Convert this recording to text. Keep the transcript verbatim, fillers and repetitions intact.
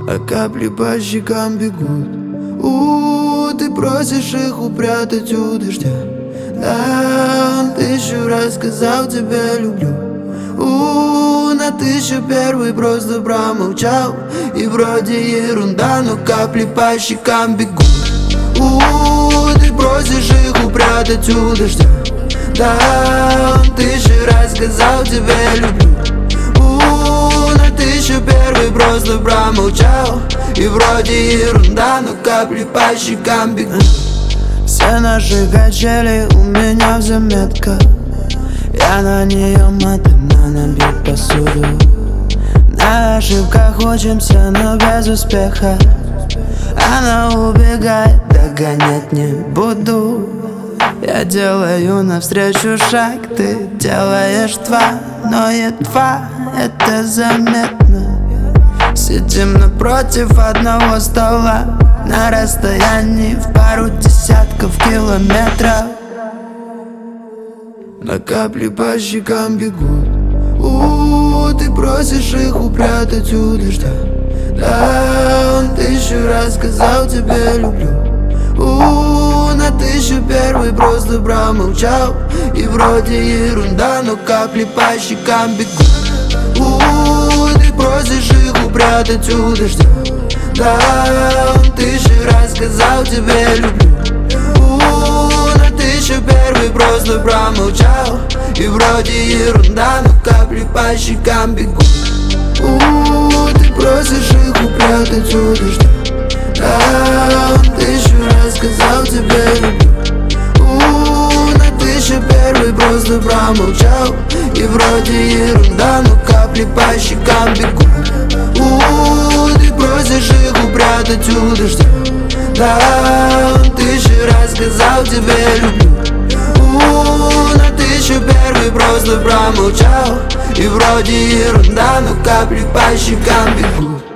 а капли по щекам бегут. У, ты просишь их упрятать у дождя. Да, он тысячу раз сказал тебе люблю. У, на тысячу первый просто промолчал. И вроде ерунда, но капли по щекам бегут. У, ты просишь их упрятать у дождя. Да, он тысячу раз сказал тебе люблю. У, на тысячу первый просто промолчал. И вроде ерунда, но капли по щекам бегут. Все наши качели у меня в заметках. Я на нее матом набить посуду. На ошибках учимся, но без успеха. Она убегает, догонять не буду. Я делаю навстречу шаг, ты делаешь два, но едва это заметно. Сидим напротив одного стола, на расстоянии в пару десятков километров. На капли по щекам бегут. У, ты просишь их упрятать у дождя. Да, он тысячу раз сказал тебе люблю. У, на тысячу первый просто промолчал. И вроде ерунда, но капли по щекам бегут. У, ты просишь их упрятать у дождя. Да, он тысячу раз сказал тебе люблю. У, на тысячу первый просто промолчал. И вроде ерунда, но капли по щекам бегут. У, ты просишь их упрятать у дождя. Да, он тысячу раз сказал тебе люблю. У, на тысячу первый просто промолчал. И вроде ерунда, но капли по щекам бегут. У, ты просишь их упрятать у дождя. Да, он тысячу раз сказал тебе люблю. У, на тысячу первый просто промолчал. И вроде ерунда, но капли по щекам бегут.